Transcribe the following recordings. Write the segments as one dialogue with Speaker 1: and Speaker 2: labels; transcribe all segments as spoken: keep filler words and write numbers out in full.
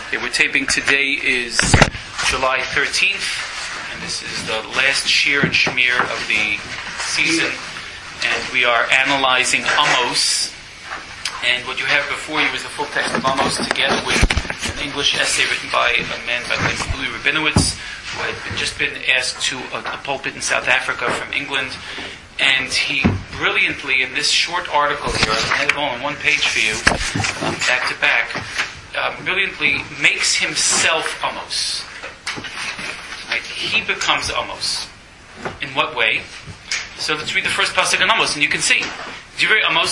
Speaker 1: Okay, we're taping today is July thirteenth, and this is the last Shir and Shmir of the season, and we are analyzing Amos. And what you have before you is the full text of Amos, together with an English essay written by a man by the name of Louis Rabinowitz, who had been, just been asked to a, a pulpit in South Africa from England. And he brilliantly, in this short article here, I had it all on one page for you, um, back to back, uh, brilliantly makes himself Amos. Right? He becomes Amos. In what way? So let's read the first pasuk in Amos, and you can see. Amos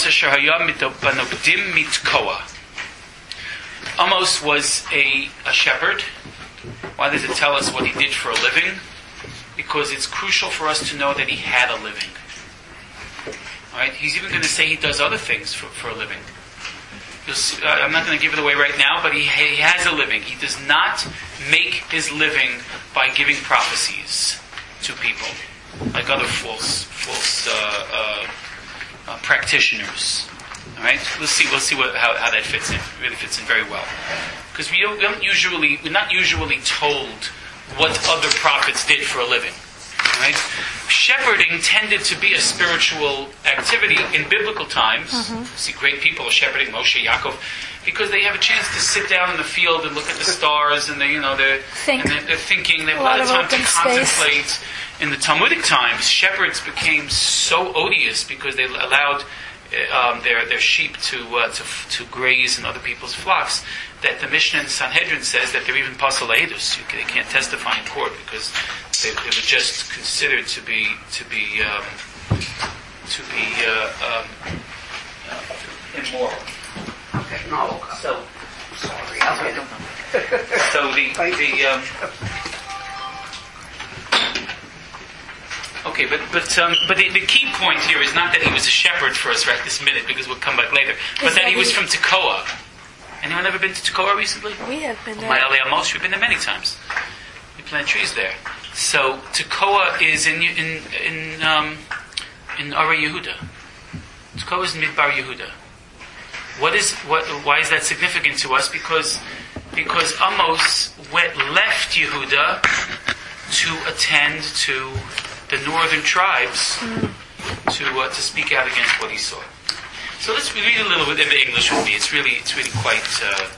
Speaker 1: was a, a shepherd. Why does it tell us what he did for a living? Because it's crucial for us to know that he had a living. Right? He's even going to say he does other things for, for a living. You'll see, uh, I'm not going to give it away right now, but he, he has a living. He does not make his living by giving prophecies to people, like other false, false uh, uh, uh, practitioners. All right, let's see. We'll see what, how, how that fits in. It really fits in very well, because we don't, we don't usually we're not usually told what other prophets did for a living. Right? Shepherding tended to be a spiritual activity in biblical times. Mm-hmm. See great people are shepherding, Moshe, Yaakov, because they have a chance to sit down in the field and look at the stars, and they, you know, they're,
Speaker 2: Think.
Speaker 1: and they're, they're thinking. They have a
Speaker 2: lot
Speaker 1: lot of time to
Speaker 2: space.
Speaker 1: contemplate. In the Talmudic times, shepherds became so odious because they allowed um, their their sheep to uh, to to graze in other people's flocks, that the Mishnah in Sanhedrin says that they're even pasal edus. They can't testify in court because they, they were just considered to be to be um, to be uh, um, uh, immoral.
Speaker 3: Okay, no.
Speaker 1: So
Speaker 3: Sorry, I don't know.
Speaker 1: so the the um, okay, but but um, but the, the key point here is not that he was a shepherd for us right this minute, because we'll come back later, but that he was from Tekoa. Anyone ever been to Tekoa recently?
Speaker 2: We have been there.
Speaker 1: My Aliyah Amos, we've been there many times. We plant trees there. So Tekoa is in in in um, in Ara Yehuda. Tekoa is in Midbar Yehuda. What is what? Why is that significant to us? Because because Amos went, left Yehuda to attend to the northern tribes mm. to uh, to speak out against what he saw. So let's read a little bit in the English with me. It's really it's really quite. Uh,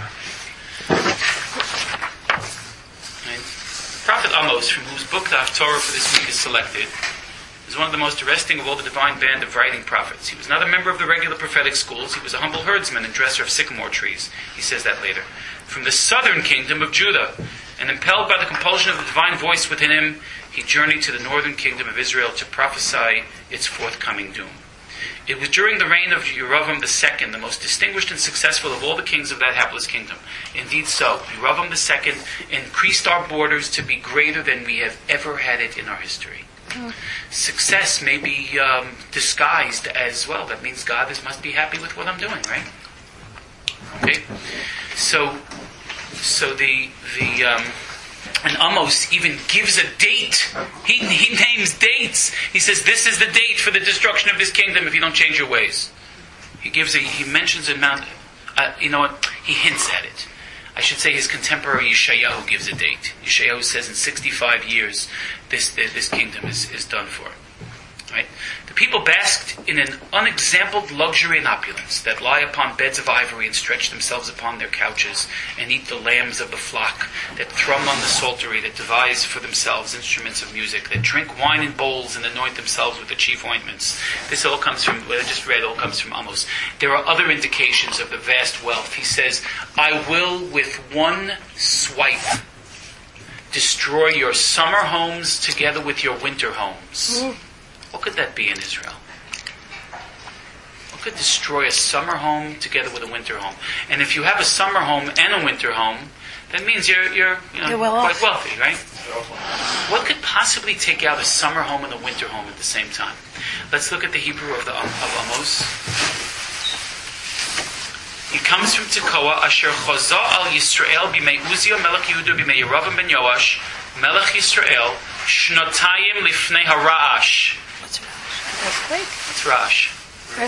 Speaker 1: right? Prophet Amos, from whose book the Haftorah for this week is selected, is one of the most arresting of all the divine band of writing prophets. He was not a member of the regular prophetic schools. He was a humble herdsman and dresser of sycamore trees. He says that later. From the southern kingdom of Judah, and impelled by the compulsion of the divine voice within him, he journeyed to the northern kingdom of Israel to prophesy its forthcoming doom. It was during the reign of Yerovam the Second, the most distinguished and successful of all the kings of that hapless kingdom. Indeed so, Yerovam the Second increased our borders to be greater than we have ever had it in our history. Mm. Success may be um, disguised as, well, that means God is, must be happy with what I'm doing, right? Okay? So, so the, the, um, and Amos even gives a date. He, he names dates. He says, this is the date for the destruction of this kingdom if you don't change your ways. He gives a, he mentions a mount, uh, you know what, he hints at it. I should say his contemporary Yeshayahu gives a date. Yeshayahu says in sixty-five years, this, this kingdom is, is done for. Right? The people basked in an unexampled luxury and opulence, that lie upon beds of ivory and stretch themselves upon their couches and eat the lambs of the flock, that thrum on the psaltery, that devise for themselves instruments of music, that drink wine in bowls and anoint themselves with the chief ointments. This all comes from, what I just read, all comes from Amos. There are other indications of the vast wealth. He says, I will with one swipe destroy your summer homes together with your winter homes. Mm. What could that be in Israel? What could destroy a summer home together with a winter home? And if you have a summer home and a winter home, that means you're you're, you know,
Speaker 2: you're well
Speaker 1: quite
Speaker 2: off.
Speaker 1: wealthy, right? What could possibly take out a summer home and a winter home at the same time? Let's look at the Hebrew of the of Amos. He comes from Tekoa, Asher Choza al Yisrael b'mei Uzziah melech Yehuda b'mei Yerovam ben Yoash melech Yisrael shnotayim lifnei hara'ash.
Speaker 2: Earthquake?
Speaker 1: What's Rash?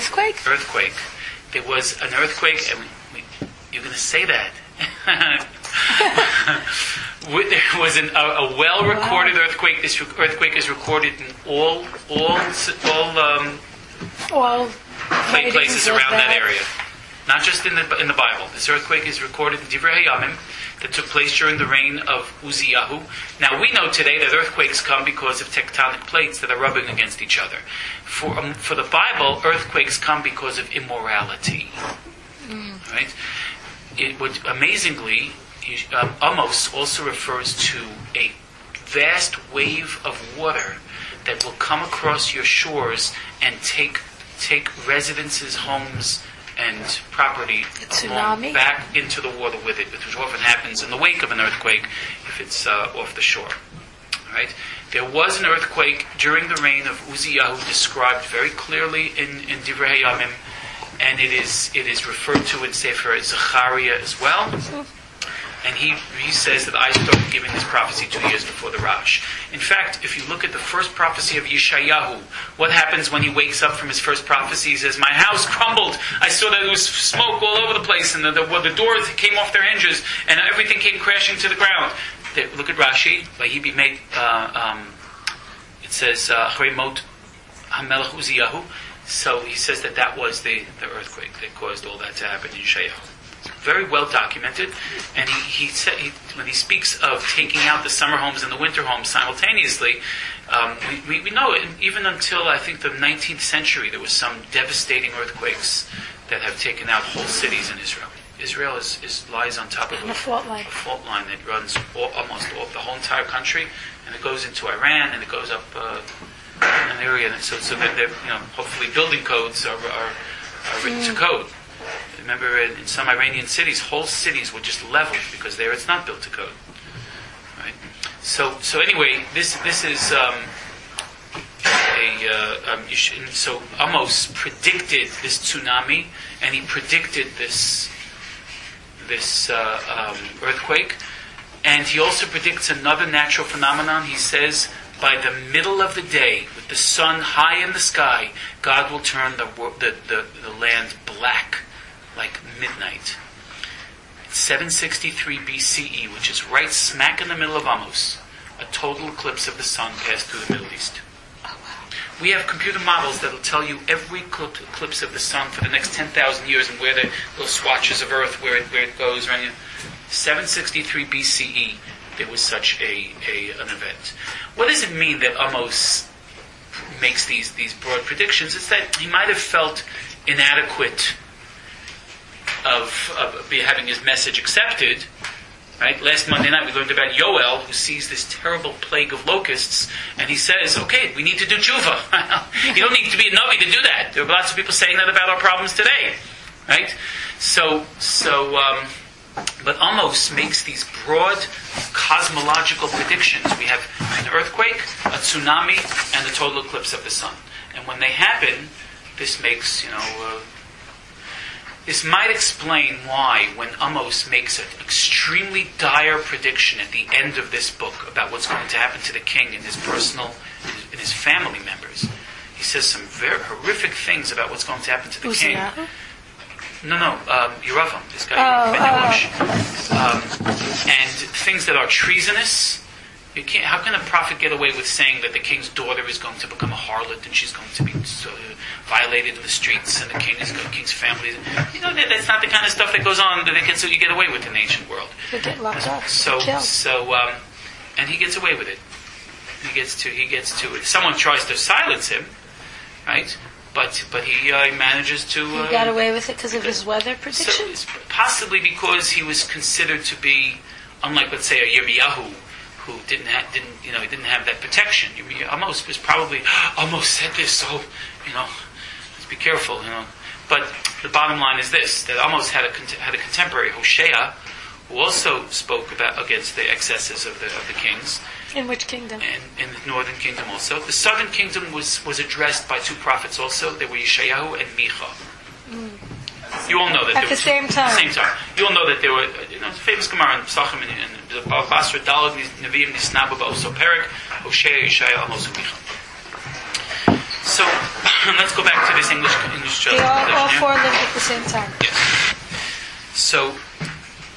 Speaker 2: Earthquake?
Speaker 1: Earthquake. There was an earthquake, and we, we, you're going to say that. There was an, a, a well-recorded earthquake. This earthquake is recorded in all all all um,
Speaker 2: All
Speaker 1: pla- places around that area, not just in the in the Bible. This earthquake is recorded in Divrei Hayamim that took place during the reign of Uziyahu. Now we know today that earthquakes come because of tectonic plates that are rubbing against each other. For um, for the Bible, earthquakes come because of immorality. Mm. Right? It would amazingly. Um, Amos also refers to a vast wave of water that will come across your shores and take take residences, homes, and property along back into the water with it, which often happens in the wake of an earthquake if it's uh, off the shore. Right? There was an earthquake during the reign of Uziyahu, described very clearly in, in Divrei Hayamim, and it is it is referred to in Sefer Zechariah as well. And he, he says that I started giving this prophecy two years before the Rash. In fact, if you look at the first prophecy of Yeshayahu, what happens when he wakes up from his first prophecy? He says, my house crumbled. I saw that there was smoke all over the place, and the, the, well, the doors came off their hinges, and everything came crashing to the ground. They, look at Rashi. Vayibi made, uh, um, it says, Achrei mot HaMelech Uziyahu. So he says that that was the, the earthquake that caused all that to happen in Yeshayahu. Very well documented, and he, he said he, when he speaks of taking out the summer homes and the winter homes simultaneously, um, we, we, we know it, even until I think the nineteenth century there was some devastating earthquakes that have taken out whole cities in Israel. Israel is, is lies on top of a,
Speaker 2: a fault line.
Speaker 1: a fault line that runs all, almost all, the whole entire country, and it goes into Iran and it goes up uh, in an area. And so, so that you know, hopefully building codes are, are, are written mm. to code. Remember, in, in some Iranian cities, whole cities were just leveled because there it's not built to code. Right. So, so anyway, this this is um, a uh, um, should, so Amos predicted this tsunami, and he predicted this this uh, um, earthquake, and he also predicts another natural phenomenon. He says, by the middle of the day, with the sun high in the sky, God will turn the the, the, the land black, like midnight. It's seven sixty-three B C E, which is right smack in the middle of Amos. A total eclipse of the sun passed through the Middle East. We have computer models that will tell you every eclipse of the sun for the next ten thousand years and where the little swatches of Earth, where it, where it goes. Right? seven sixty-three B C E, there was such a, a an event. What does it mean that Amos makes these, these broad predictions? It's that he might have felt inadequate of, of having his message accepted. Right? Last Monday night we learned about Yoel, who sees this terrible plague of locusts, and he says, okay, we need to do tshuva. You don't need to be a Navi to do that. There are lots of people saying that about our problems today. Right? So, so um, but Amos makes these broad cosmological predictions. We have an earthquake, a tsunami, and the total eclipse of the sun. And when they happen, this makes, you know, uh, this might explain why, when Amos makes an extremely dire prediction at the end of this book about what's going to happen to the king and his personal and his family members, he says some very horrific things about what's going to happen to the
Speaker 2: Who's
Speaker 1: king.
Speaker 2: That?
Speaker 1: No, no, um, Yeravam, this guy,
Speaker 2: oh,
Speaker 1: Ben Yehosh. Um, and things that are treasonous. You can't, how can a prophet get away with saying that the king's daughter is going to become a harlot and she's going to be so, uh, violated in the streets, and the king is the king's family? You know, that, that's not the kind of stuff that goes on that they can, so you get away with in the ancient world.
Speaker 2: They get locked up.
Speaker 1: So, so, um, and he gets away with it. He gets to, he gets to it. Someone tries to silence him, right? But but he uh, manages to. Uh,
Speaker 2: he got away with it because of his weather predictions.
Speaker 1: So possibly because he was considered to be, unlike, let's say, a Yirmiyahu, who didn't have, didn't you know he didn't have that protection. Amos was probably Amos said this, so you know, let's be careful, you know. But the bottom line is this: that Amos had a had a contemporary, Hosea, who also spoke about against the excesses of the of the kings.
Speaker 2: In which kingdom?
Speaker 1: And in the northern kingdom also. The southern kingdom was, was addressed by two prophets also. They were Yeshayahu and Micha. Mm. You all know that.
Speaker 2: At the same time.
Speaker 1: At the same time. You all know that there were, you know, famous Gemara in Psachim and the Basra, Dalad, Nevi'im, Nisnabu, Ba'oso Perek, Hosea, Yeshayahu, Amos, and Micha. So, let's go back to this English English
Speaker 2: They all, all four lived at the same time.
Speaker 1: Yes. So,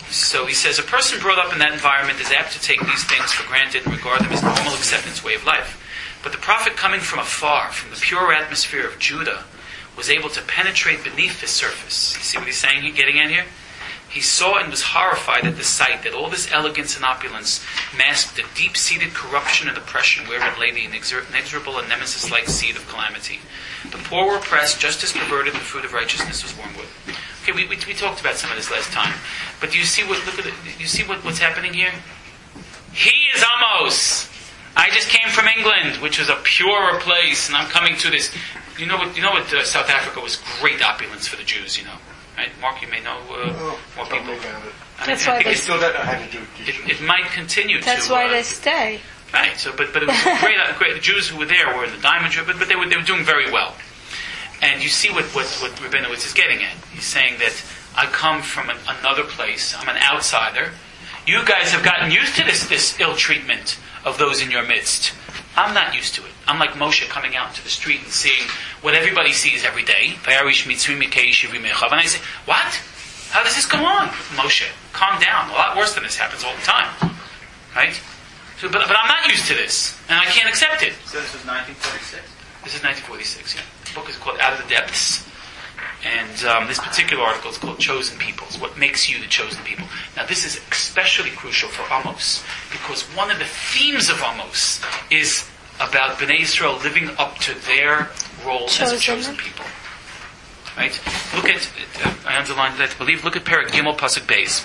Speaker 1: So he says, a person brought up in that environment is apt to take these things for granted and regard them as normal acceptance way of life. But the prophet, coming from afar, from the pure atmosphere of Judah, was able to penetrate beneath the surface. You see what he's saying, getting at here? He saw and was horrified at the sight that all this elegance and opulence masked the deep-seated corruption and oppression wherein lay the inexorable and nemesis-like seed of calamity. The poor were oppressed just as perverted the fruit of righteousness was born with. Okay, we, we, we talked about some of this last time, but do you see what? Look at the, you see what, what's happening here? He is Amos. I just came from England, which was a purer place, and I'm coming to this. You know what? You know what? Uh, South Africa was great opulence for the Jews. You know. Right? Mark, you may know uh,
Speaker 4: oh,
Speaker 1: more people.
Speaker 2: That's why they
Speaker 4: still don't know how to do it.
Speaker 1: It, it might continue.
Speaker 2: That's
Speaker 1: to,
Speaker 2: why
Speaker 1: uh,
Speaker 2: they stay.
Speaker 1: Right. So, but but it was great. Uh, great. The Jews who were there were in the diamond trade, but but they were they were doing very well. And you see what what what Rabinowitz is getting at. He's saying that I come from an, another place. I'm an outsider. You guys have gotten used to this this ill treatment of those in your midst. I'm not used to it. I'm like Moshe coming out into the street and seeing what everybody sees every day. And I say, what? How does this go on? Moshe, calm down. A lot worse than this happens all the time. Right? So, but, but I'm not used to this. And I can't accept it.
Speaker 5: So this was nineteen forty-six?
Speaker 1: This is nineteen forty-six, yeah. The book is called Out of the Depths. And um, this particular article is called Chosen Peoples. What makes you the chosen people? Now this is especially crucial for Amos, because one of the themes of Amos is about Bnei Yisrael living up to their role
Speaker 2: Chosen.
Speaker 1: as a chosen people. Right? Look at, uh, I underlined that, I believe, look at Perek Gimel Pasuk Beis.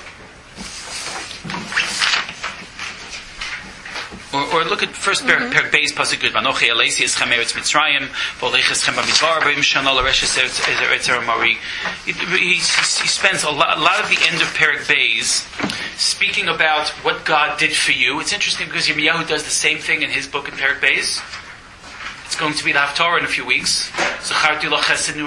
Speaker 1: Or, or look at first Perek mm-hmm. Beis Pasuk Gud. Vanochi Elesi Eschem Eretz Mitzrayim, V'olech Eschem B'midbar, B'im Shana L'Reshes Eretz Eramari. He he spends a lot, a lot of the end of Perek Beis speaking about what God did for you. It's interesting because Yirmiyahu does the same thing in his book in Perek Beis. It's going to be the Haftarah in a few weeks. Look what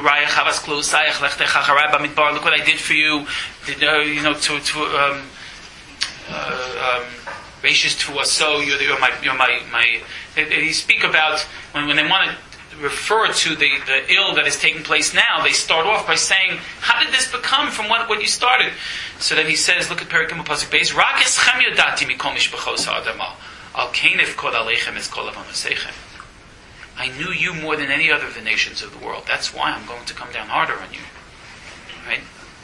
Speaker 1: I did for you. Did, uh, you know, to to um, uh, um, gracious to us. So you're, you're my you're my my. They, they speak about when when they want to refer to the, the ill that is taking place now. They start off by saying, "How did this become from what what you started?" So then he says, "Look at Perek Gimel Pasuk Beis. Rak eschem yodati mikol mishpachos ha'adama al kenef kol aleichem es kol avonosechem." I knew you more than any other of the nations of the world. That's why I'm going to come down harder on you. Right?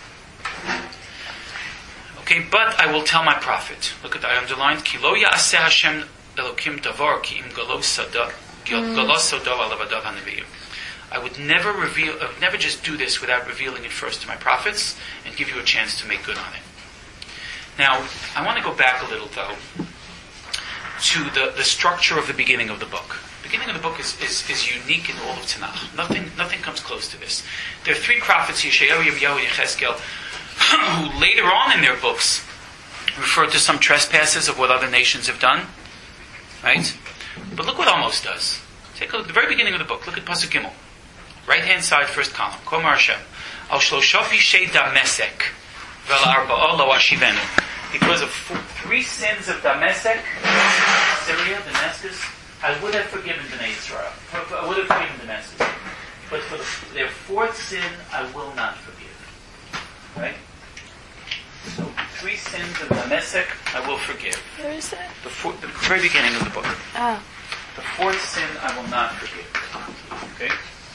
Speaker 1: Okay, but I will tell my prophet. Look at, I underlined, Ki lo ya'aseh Hashem Elokim davar ki im galos sadav alevadav hanaviyim. I would never reveal, I would never just do this without revealing it first to my prophets and give you a chance to make good on it. Now, I want to go back a little, though, to the, the structure of the beginning of the book. The beginning of the book is, is, is unique in all of Tanakh. Nothing nothing comes close to this. There are three prophets, Yeshayahu, Yirmiyahu, and Yechezkel, who later on in their books refer to some trespasses of what other nations have done. Right? But look what Amos does. Take a look at the very beginning of the book. Look at Pasuk Gimel. Right hand side, first column. Komar Hashem. Al shlosha pishei Damesek vel arba'ah lo ashivenu. Because of three sins of Damesek, Syria, Damascus, I would have forgiven Bnei Yisrael. I would have forgiven Damascus. But for the, their fourth sin, I will not forgive. Right? So, three sins of Damesek, I will forgive.
Speaker 2: Where is that?
Speaker 1: The, four, the very beginning of the book.
Speaker 2: Oh.
Speaker 1: The fourth sin, I will not forgive. Okay?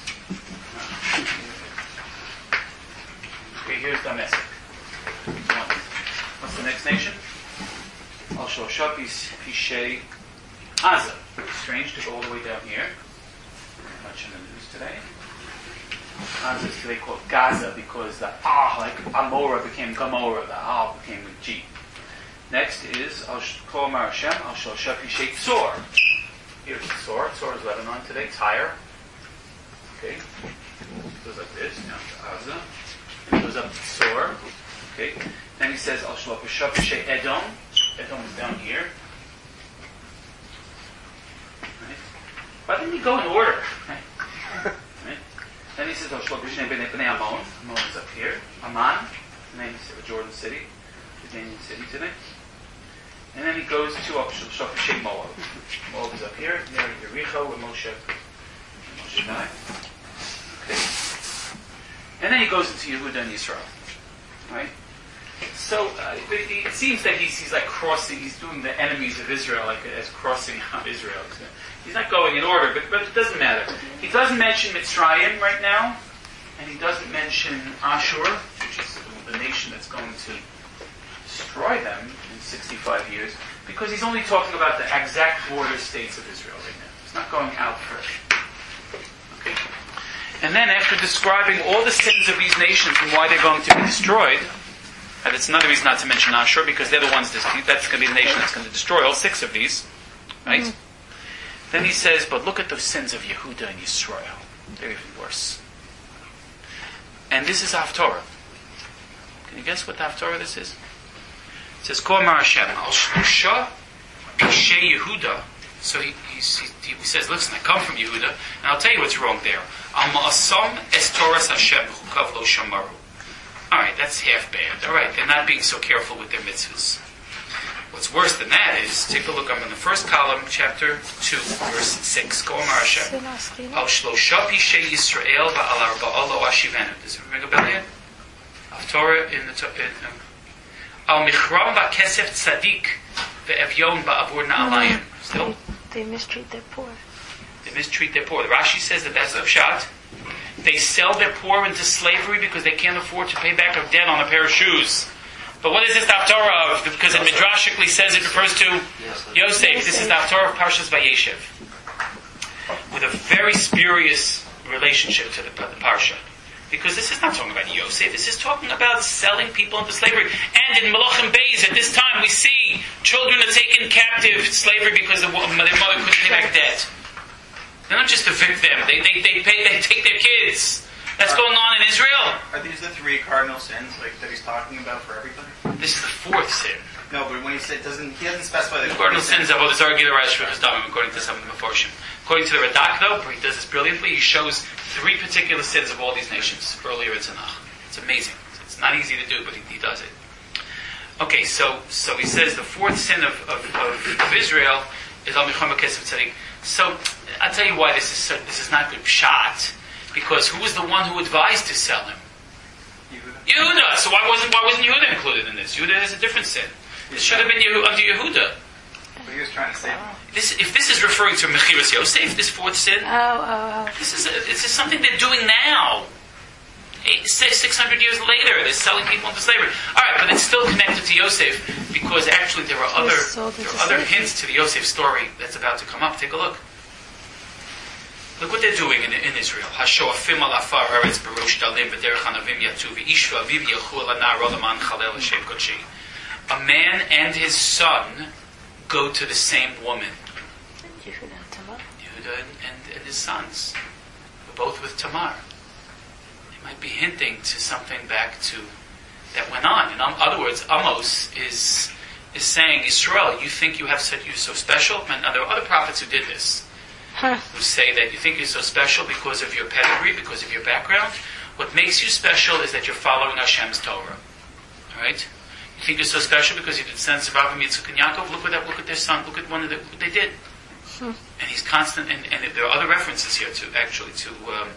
Speaker 1: Okay, here's Damesek. One. What's the next nation? Al Shosha Pishei Aza. Strange to go all the way down here. Much in the news today. Aza is today called Gaza because the Ah, like Amora became Gomorrah, the Ah became a G. Next is Al Komar Hashem, Al Shosha Pishei Tzor. Here's Tzor. Tzor is Lebanon today. Tyre. Okay. It goes like this. Now to Aza. It goes up to Tzor. Okay. Then he says Al Shosha Pishei Edom. Edom is down here. Why didn't he go in order? Right? Right? Then he says, "Oh, Shlomo B'nei Bnei Ammon." Ammon is up here. Amman, the name is Jordan City, Jordanian city today. And then he goes to Shlomo B'nei Moab. Moab is up here, near Yericho, where Moshe, Moshe died. Okay. And then he goes into Yehuda and Yisrael. Right? so uh, it seems that he's, he's like crossing, he's doing the enemies of Israel like as crossing out Israel. He's not going in order, but, but it doesn't matter. He doesn't mention Mitzrayim right now, and he doesn't mention Ashur, which is the nation that's going to destroy them in sixty-five years, because he's only talking about the exact border states of Israel right now. He's not going out further. Okay? And then after describing all the sins of these nations and why they're going to be destroyed, and it's another reason not to mention Ashur, because they're the ones, that's, that's going to be the nation that's going to destroy all six of these, right? Mm-hmm. Then he says, but look at the sins of Yehuda and Yisrael. They're even worse. And this is Haftorah. Can you guess what the Haftorah this is? It says, Ko Amar Hashem, Al Shlosha Pishei Yehuda. So he, he, he, he says, listen, I come from Yehuda, and I'll tell you what's wrong there. Al Ma'asam Es Toras Hashem Chukav Lo Shamaru. Alright, that's half bad. Alright, they're not being so careful with their mitzvahs. What's worse than that is, take a look, I'm in the first column, chapter two, verse six. Go Amar Hashem. Al Shlosha Pishei Yisrael Ba'al Arba'ah Lo Ashivenu. Does it ring a bell yet? Haftorah in the... In, um, Al Michram Ba'Kesef Tzadik Ve'Evyon Ba'avur Na'alayim. Still?
Speaker 2: They mistreat their poor.
Speaker 1: They mistreat their poor. The Rashi says that that's a pshat. They sell their poor into slavery because they can't afford to pay back a debt on a pair of shoes. But what is this the Haftorah of? Because it midrashically says it refers to Yosef. This is the Haftorah of Parshas Vayeshev, with a very spurious relationship to the, the Parsha. Because this is not talking about Yosef. This is talking about selling people into slavery. And in Malachim Beis, at this time, we see children are taken captive slavery because the, their mother couldn't pay back debt. They're not just evict them. They they they pay. They take their kids. That's are, going on in Israel.
Speaker 4: Are these the three cardinal sins like that he's talking about for everybody?
Speaker 1: This is the fourth sin.
Speaker 4: No, but when he said doesn't he doesn't specify the,
Speaker 1: the cardinal sins of this argument according to some of the Meforshim. According to the Radak, though, he does this brilliantly. He shows three particular sins of all these nations earlier in Tanakh. It's amazing. It's not easy to do, but he, he does it. Okay, so so he says the fourth sin of of, of, of Israel is al milchama kesef tzadik. So I'll tell you why this is so, this is not good pshat, because who was the one who advised to sell him? Yehuda. Yehuda. So why wasn't why wasn't Yehuda included in this? Yehuda has a different sin. This should have been Yehu, under Yehuda.
Speaker 4: But he was trying to save him.
Speaker 1: This, if this is referring to Mechiras Yosef, this fourth sin,
Speaker 2: oh, oh, oh.
Speaker 1: this is a, this is something they're doing now. Eight, six hundred years later, they're selling people into slavery. All right, but it's still connected to Yosef because actually there are other there are other hints to the Yosef story that's about to come up. Take a look. Look what they're doing in, in Israel. Hashoafim al afar eretz berosh dalim v'derech hanavim yatu v'ishva aviv yelchu el anar olaman chalel Hashem kodshi. A man and his son go to the same woman. Yehuda and, and, and his sons. They're both with Tamar. Might be hinting to something back to that went on. In other words, Amos is is saying, Yisrael, you think you have said you're so special? And now there are other prophets who did this, huh. who say that you think you're so special because of your pedigree, because of your background. What makes you special is that you're following Hashem's Torah. All right? You think you're so special because you did sense of Avraham, Yitzchak, and Yaakov. Look at that. Look at their son. Look at one of the, what they did. Hmm. And he's constant. And, and there are other references here to actually to. Um,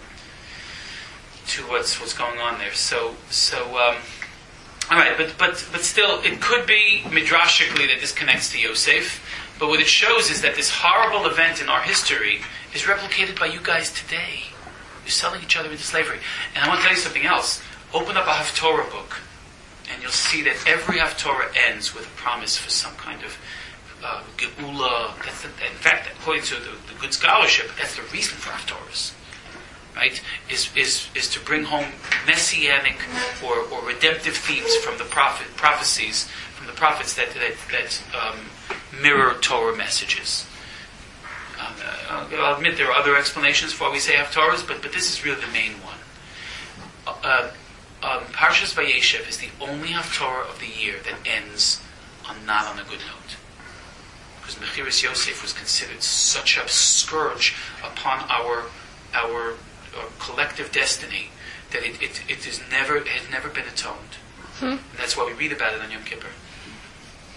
Speaker 1: to what's what's going on there. So so um, all right, but but but still, it could be midrashically that this connects to Yosef. But what it shows is that this horrible event in our history is replicated by you guys today. You're selling each other into slavery. And I want to tell you something else. Open up a Haftorah book, and you'll see that every Haftorah ends with a promise for some kind of uh, geula. That's the, in fact, according to the, the good scholarship, that's the reason for Haftorahs. Right, is is is to bring home messianic or, or redemptive themes from the prophet prophecies from the prophets that that, that um, mirror Torah messages. Uh, I'll admit there are other explanations for why we say Haftorahs, but but this is really the main one. Uh, um, Parshas Vayeshev is the only Haftorah of the year that ends on not on a good note, because Mechiras Yosef was considered such a scourge upon our our Uh, collective destiny that it, it, it is never it has never been atoned. Hmm. And that's why we read about it on Yom Kippur.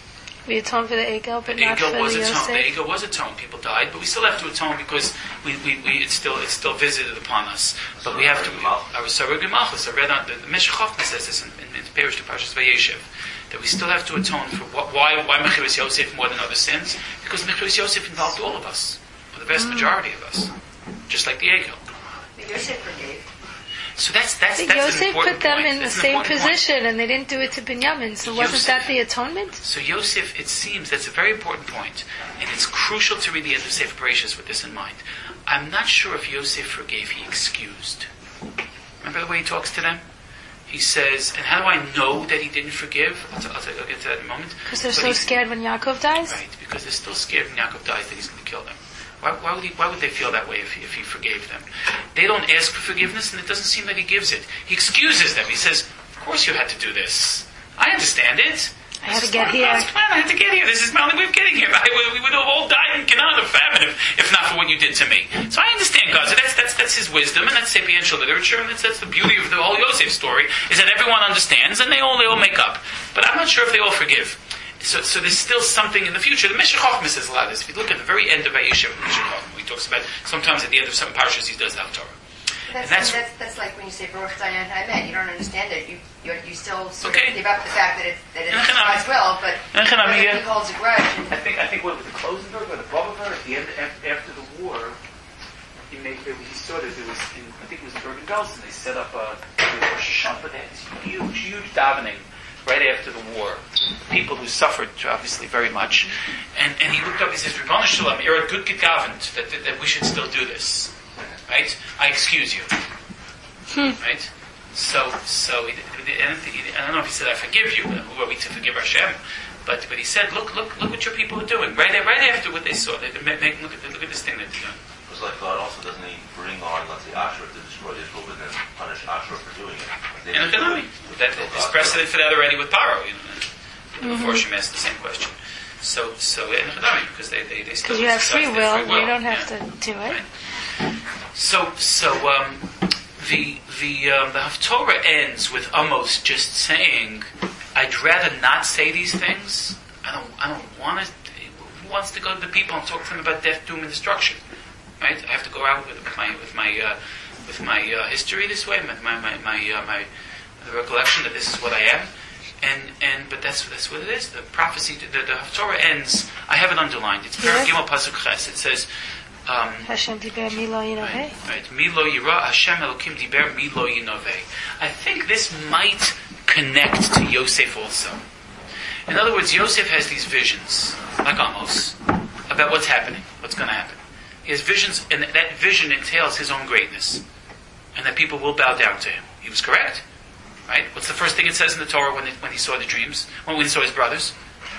Speaker 2: We atone for the Egel, but
Speaker 1: The
Speaker 2: not for
Speaker 1: Egel
Speaker 2: the
Speaker 1: was atoned. The
Speaker 2: Yosef.
Speaker 1: Egel was atoned. People died, but we still have to atone because we, we, we it's still it's still visited upon us. But we have to. Our Sarug Malchus. I read on the Meshech Chochmah says this in, in, in Perish to Parshas Vayeshev, that we still have to atone for what, why why Mechiras Yosef more than other sins, because Mechiras Yosef involved all of us, or the vast majority of us, just like the Egel.
Speaker 3: But Yosef forgave.
Speaker 1: So that's that's
Speaker 2: But
Speaker 1: that's an
Speaker 2: Yosef
Speaker 1: important
Speaker 2: put them
Speaker 1: point.
Speaker 2: in the
Speaker 1: That's an
Speaker 2: same
Speaker 1: important point.
Speaker 2: position, and they didn't do it to Binyamin. So wasn't
Speaker 1: Yosef-
Speaker 2: that the atonement?
Speaker 1: So Yosef, it seems that's a very important point, and it's crucial to read the end of Sefer Bereshis with this in mind. I'm not sure if Yosef forgave; he excused. Remember the way he talks to them? He says, and how do I know that he didn't forgive? I'll, t- I'll, t- I'll get to that in a moment.
Speaker 2: Because they're
Speaker 1: But
Speaker 2: so
Speaker 1: he's-
Speaker 2: scared when Yaakov dies?
Speaker 1: Right, because they're still scared when Yaakov dies that he's going to kill them. Why, why, would he, why would they feel that way if he, if he forgave them? They don't ask for forgiveness, and it doesn't seem that he gives it. He excuses them. He says, of course you had to do this. I understand it.
Speaker 2: I had
Speaker 1: This
Speaker 2: to
Speaker 1: is
Speaker 2: get
Speaker 1: part of
Speaker 2: here.
Speaker 1: God's plan. I had to get here. This is my only way of getting here. I, we, we would have all died in Canaan of famine if, if not for what you did to me. So I understand God. So that's, that's, that's his wisdom, and that's sapiential literature, and that's, that's the beauty of the whole Yosef story, is that everyone understands, and they all, they all make up. But I'm not sure if they all forgive. So, so there's still something in the future. The Meshech Chochmah says a lot of this. If you look at the very end of Vayeshev, Meshech Chochmah, he talks about, sometimes at the end of some parshas he does the Haftorah.
Speaker 3: That's,
Speaker 1: that's-
Speaker 3: that's, that's like when you say Baruch Dayan Hamed. You don't understand it. You you, you still sort
Speaker 1: Okay.
Speaker 3: of give up the fact that it's that it's
Speaker 1: And Chanami.
Speaker 3: God's will, but
Speaker 1: And Chanami,
Speaker 3: but
Speaker 1: yeah.
Speaker 3: he holds a grudge. And,
Speaker 5: I think I think what with the Klosenberg or the Bobover at the end af- after the war, he made he saw that there was in, I think it was in Bergen Belsen, they set up a Rosh Hashanah, but they had this huge huge davening right after the war. People who suffered obviously very much, and and he looked up. He says, "Ribbon Shalom, you're a good gegavant that, that that we should still do this, right? I excuse you, right?" So, so he, he, I don't know if he said, "I forgive you." Who are we to forgive Hashem? But but he said, "Look, look, look what your people are doing." Right, right after what they saw, they make, make look at look at this thing that they're doing.
Speaker 6: It's like God also doesn't he bring on, let's say, Ashur to destroy Israel, but then punish Ashur for doing it. They
Speaker 1: And
Speaker 6: didn't do
Speaker 1: economy.
Speaker 6: it.
Speaker 1: That,
Speaker 6: So
Speaker 1: there's
Speaker 6: God-
Speaker 1: precedent for that already with Paro. You know, before Shem asked the same question. So, so in economy, because they they they still
Speaker 2: Because you have free
Speaker 1: exercise their
Speaker 2: will, you don't have
Speaker 1: yeah.
Speaker 2: to do it.
Speaker 1: Right. So, so um, the the um, the Haftorah ends with Amos just saying, "I'd rather not say these things. I don't I don't want to. Who wants to go to the people and talk to them about death, doom, and destruction? Right? I have to go out with my with my uh, with my uh, history this way, my my my my, uh, my the recollection that this is what I am." And and but that's that's what it is. The prophecy, the, the Haftorah ends. I have it underlined. It's Perek
Speaker 2: Yeah.
Speaker 1: Gimel Pasuk Ches. It says. Um,
Speaker 2: Hashem diber milo yinoveh.
Speaker 1: Right, right. Milo yira Hashem Elokim diber milo yinoveh. I think this might connect to Yosef also. In other words, Yosef has these visions, like Amos, about what's happening, what's going to happen. He has visions, and that vision entails his own greatness, and that people will bow down to him. He was correct, right? What's the first thing it says in the Torah when, it, when he saw the dreams? When, when he saw his brothers?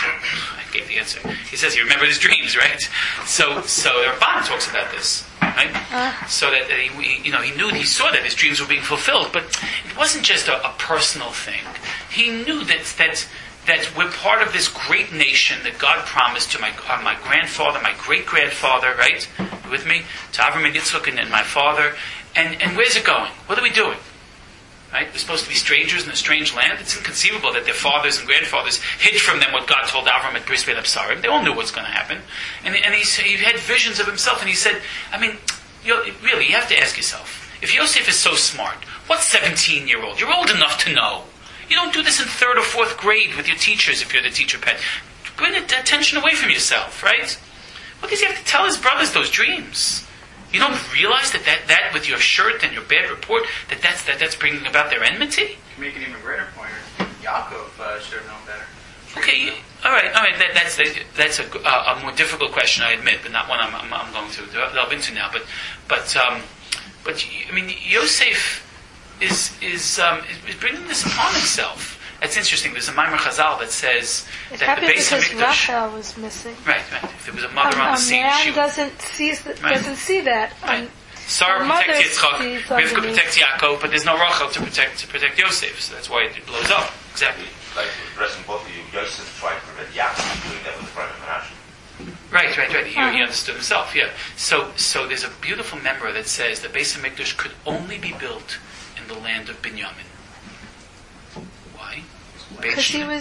Speaker 1: I gave the answer. He says he remembered his dreams, right? So, so the Ramban talks about this, right?
Speaker 2: Uh.
Speaker 1: So that, that he, he, you know, he knew, he saw that his dreams were being fulfilled, but it wasn't just a, a personal thing. He knew that that that we're part of this great nation that God promised to my uh, my grandfather, my great grandfather, right? You with me? To Avram and Yitzchak and, and my father. And and where's it going? What are we doing? Right? We're supposed to be strangers in a strange land. It's inconceivable that their fathers and grandfathers hid from them what God told Avram at Bris Ben Absarim. They all knew what's going to happen. And, and he, he had visions of himself, and he said, I mean, you know, really, you have to ask yourself, if Yosef is so smart, what seventeen-year-old? You're old enough to know. You don't do this in third or fourth grade with your teachers if you're the teacher pet. Bring the attention away from yourself, right? What does he have to tell his brothers those dreams? You don't realize that, that that with your shirt and your bad report, that that's, that that's bringing about their enmity?
Speaker 4: To make an even greater point, Yaakov uh, should have known better.
Speaker 1: Okay, all right, all right. That, that's that's a, uh, a more difficult question, I admit, but not one I'm, I'm, I'm going to delve into now. But but um, but I mean, Yosef is is um, is bringing this upon himself. That's interesting. There's a Maimar Chazal that says
Speaker 2: It
Speaker 1: that the
Speaker 2: happened
Speaker 1: Beis
Speaker 2: because
Speaker 1: Hamikdash.
Speaker 2: Rachel was missing.
Speaker 1: Right, right. If there was a mother
Speaker 2: Um,
Speaker 1: on
Speaker 2: a
Speaker 1: the scene,
Speaker 2: man
Speaker 1: she would.
Speaker 2: doesn't see
Speaker 1: Right.
Speaker 2: doesn't see that.
Speaker 1: Right.
Speaker 2: Um,
Speaker 1: Sarah
Speaker 2: the mother
Speaker 1: protects Yitzchak,
Speaker 2: sees
Speaker 1: Rivka
Speaker 2: underneath.
Speaker 1: protects Yaakov, but there's no Rachel to protect to protect Yosef. So that's why it blows up. Exactly.
Speaker 6: Like addressing both of you, Yosef tried to prevent Yaakov from doing that with the private Menashe.
Speaker 1: Right, right, right. He,
Speaker 2: Uh-huh.
Speaker 1: he understood himself, yeah. So, so there's a beautiful member that says the Beis Hamikdash could only be built in the land of Binyamin. Why?
Speaker 2: Because he was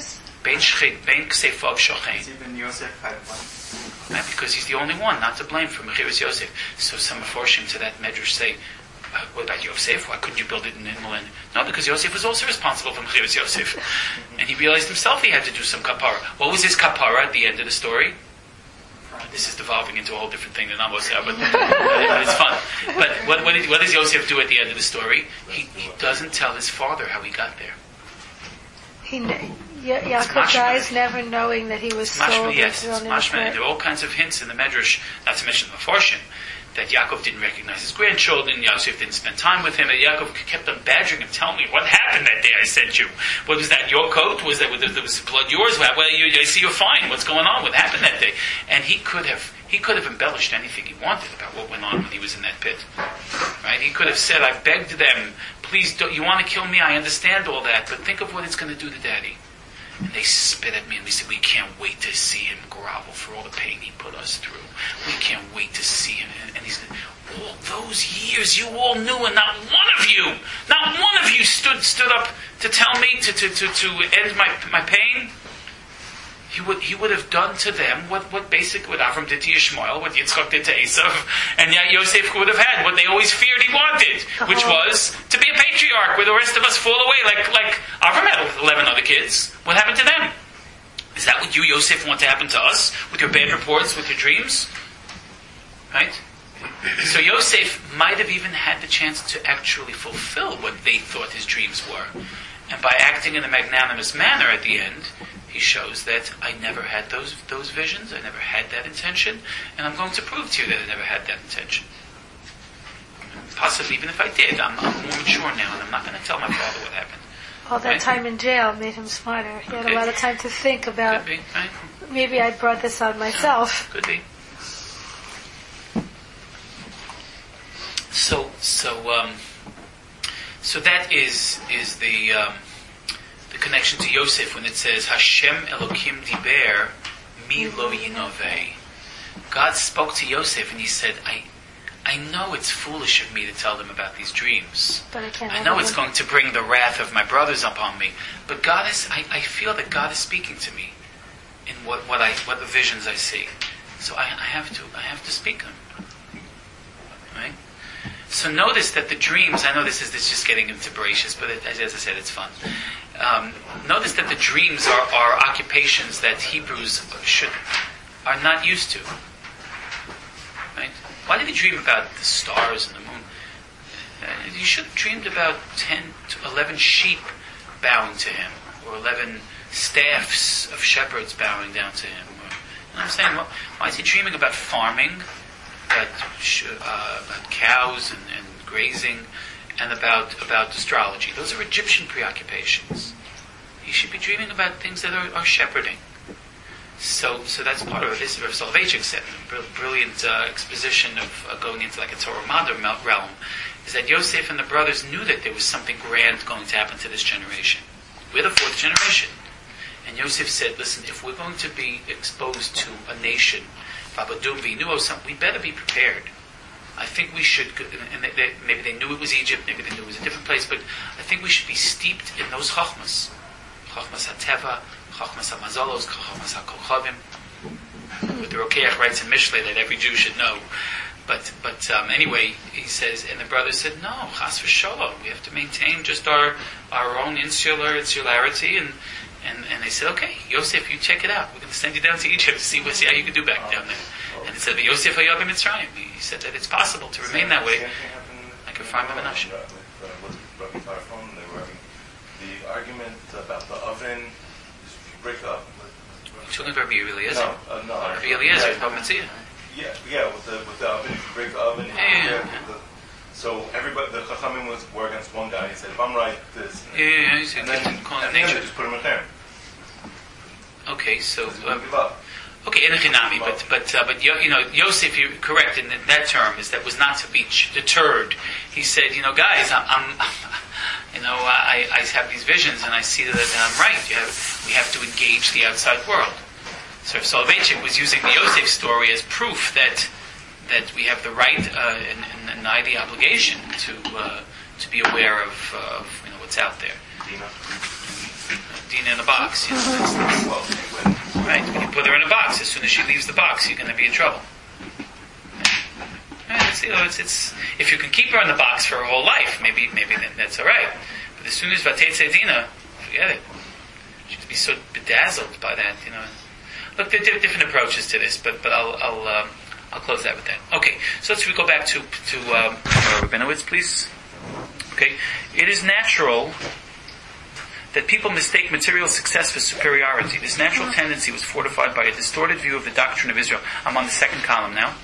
Speaker 1: Ben Shchit, Ben Ksefov Shochein.
Speaker 4: Even Yosef had one.
Speaker 1: Right? Because he's the only one, not to blame for Mechiras Yosef. So some Meforshim to that Medrash say, uh, what about Yosef? Why couldn't you build it in Inland? No, because Yosef was also responsible for Mechiras Yosef. And he realized himself he had to do some kapara. What was his kapara at the end of the story? This is devolving into a whole different thing than Amos, but, but it's fun. But what, what, did, what does Yosef do at the end of the story? He, he doesn't tell his father how he got there.
Speaker 2: He, kn- Ya- Yaakov dies never knowing that he was sold.
Speaker 1: Mashma, yes,
Speaker 2: and
Speaker 1: it's
Speaker 2: thrown in the
Speaker 1: mashma, and
Speaker 2: pit.
Speaker 1: there are all kinds of hints in the Medrash, not to mention the Meforshim, that Yaakov didn't recognize his grandchildren, Yosef didn't spend time with him, and Yaakov kept on badgering him, tell me, what happened that day I sent you? What was that, your coat? Was that, was there was blood yours? Well, you, I see you're fine. What's going on? What happened that day? And he could have, he could have embellished anything he wanted about what went on when he was in that pit. Right? He could have said, I begged them, please, don't, you want to kill me? I understand all that, but think of what it's going to do to Daddy. And they spit at me and we said, we can't wait to see him grovel for all the pain he put us through. We can't wait to see him. And, and he's all those years you all knew, and not one of you, not one of you stood stood up to tell me to to, to, to end my my pain. He would he would have done to them what, what basically what Avram did to Yishmael, what Yitzchak did to Esav, and yet Yosef would have had what they always feared he wanted, which was to be a patriarch where the rest of us fall away, like like Avram had eleven other kids. What happened to them? Is that what you, Yosef, want to happen to us with your bad reports, with your dreams? Right? So Yosef might have even had the chance to actually fulfill what they thought his dreams were, and by acting in a magnanimous manner at the end, he shows that I never had those those visions, I never had that intention, and I'm going to prove to you that I never had that intention. Possibly even if I did, I'm, I'm more mature now, and I'm not going to tell my father what happened.
Speaker 2: All that
Speaker 1: Right?
Speaker 2: time in jail made him smarter. He had
Speaker 1: Okay.
Speaker 2: a lot of time to think about,
Speaker 1: Could be, right?
Speaker 2: maybe I brought this on myself.
Speaker 1: Could be. So, so, um, so that is is the um, the connection to Yosef when it says Hashem Elokim Diber Mi Lo Yinovei. God spoke to Yosef and He said, "I, I know it's foolish of me to tell them about these dreams.
Speaker 2: But I can't.
Speaker 1: I know
Speaker 2: have
Speaker 1: it's
Speaker 2: it.
Speaker 1: going to bring the wrath of my brothers upon me. But God is, I, I feel that God is speaking to me in what, what I, what the visions I see. So I, I have to, I have to speak them. Right? So notice that the dreams, I know this is, this is just getting into Bereshis, but it, as, as I said, it's fun. Um, notice that the dreams are, are occupations that Hebrews should, are not used to. Right? Why did he dream about the stars and the moon? Uh, he should have dreamed about ten to eleven sheep bowing to him, or eleven staffs of shepherds bowing down to him. Or, you know what I'm saying? Well, why is he dreaming about farming, about, uh, about cows and, and grazing, and about about astrology? Those are Egyptian preoccupations. He should be dreaming about things that are, are shepherding. So, so that's part of it. This is Rav Soloveitchik said, a brilliant uh, exposition of uh, going into like a Torah Mada realm, is that Yosef and the brothers knew that there was something grand going to happen to this generation. We're the fourth generation. And Yosef said, listen, if we're going to be exposed to a nation, we better be prepared. I think we should, and they, they, maybe they knew it was Egypt, maybe they knew it was a different place, but I think we should be steeped in those chachmas. Chachmas HaTeva, Chachmas HaMazalos, Chachmas HaKochavim. What the Rokeach writes in Mishlei that every Jew should know. But but um, anyway, he says, and the brothers said, no, Chas v'Sholom, we have to maintain just our our own insular insularity, and, and, and they said, okay, Yosef, you check it out. We're going to send you down to Egypt to see what see how you can do back down there. And it said, Yosef Hayagim Mitzrayim. He said that it's possible to remain that way. I can find Menashe.
Speaker 7: The argument about the oven, you break the oven.
Speaker 1: You're talking about Rabbi Eliezer?
Speaker 7: No, uh, no.
Speaker 1: Rabbi Eliezer,
Speaker 7: yeah,
Speaker 1: Rabbi Metzia.
Speaker 7: yeah, yeah, with the with the oven, if you break the oven.
Speaker 1: Yeah, yeah,
Speaker 7: yeah,
Speaker 1: yeah.
Speaker 7: the, so everybody, the Chachamim was war against one guy. He said, if I'm right, this.
Speaker 1: Yeah, yeah, yeah. He said,
Speaker 7: And then,
Speaker 1: calling
Speaker 7: and
Speaker 1: it
Speaker 7: then they
Speaker 1: nature.
Speaker 7: just put him in there.
Speaker 1: Okay, so...
Speaker 7: Because he
Speaker 1: Um,
Speaker 7: wouldn't give up.
Speaker 1: Okay, in Chinami, but but uh, but you know, Yosef, you're correct in that term, is that was not to be ch- deterred. He said, you know, guys, I'm, I'm you know, I, I have these visions and I see that I'm right. You have, we have to engage the outside world. So Soloveitchik was using the Yosef story as proof that that we have the right uh, and, and, and I the obligation to uh, to be aware of, uh, of you know what's out there.
Speaker 7: Dina.
Speaker 1: Dina in a box. You know, that's, that's, right? When you put her in a box, as soon as she leaves the box, you're going to be in trouble. Right? It's, you know, it's, it's, if you can keep her in the box for her whole life, maybe maybe then that's all right. But as soon as Vatetze Dina, forget it. She'd be so bedazzled by that, you know. Look, there are different approaches to this, but but I'll I'll um, I'll close that with that. Okay, so let's go back to to um, uh, Rabinowitz, please. Okay, it is natural that people mistake material success for superiority. This natural tendency was fortified by a distorted view of the doctrine of Israel. I'm on the second column now.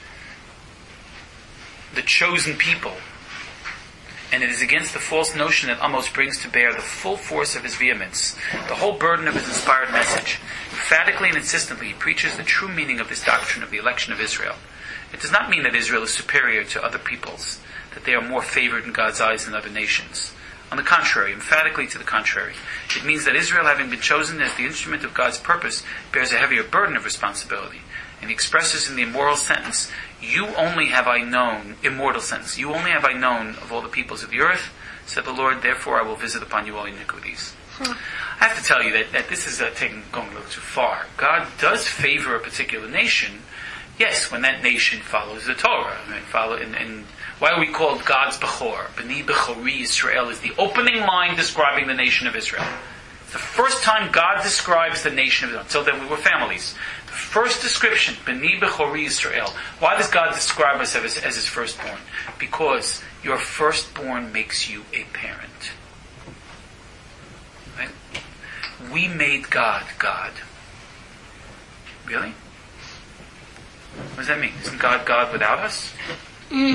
Speaker 1: The chosen people. And it is against the false notion that Amos brings to bear the full force of his vehemence, the whole burden of his inspired message. Emphatically and insistently, he preaches the true meaning of this doctrine of the election of Israel. It does not mean that Israel is superior to other peoples, that they are more favored in God's eyes than other nations. On the contrary, emphatically to the contrary, it means that Israel, having been chosen as the instrument of God's purpose, bears a heavier burden of responsibility. And he expresses in the immoral sentence, "You only have I known," immortal sentence, "You only have I known of all the peoples of the earth, said the Lord, therefore I will visit upon you all iniquities." Hmm. I have to tell you that, that this is uh, taking, going a little too far. God does favor a particular nation, yes, when that nation follows the Torah. Right? Follow, and, and why are we called God's Bechor? B'ni Bechori Israel is the opening line describing the nation of Israel. It's the first time God describes the nation of Israel. Until then we were families. The first description, B'ni Bechori Israel. Why does God describe us as, as his firstborn? Because your firstborn makes you a parent. Right? We made God God. Really? What does that mean? Isn't God God without us? Mm.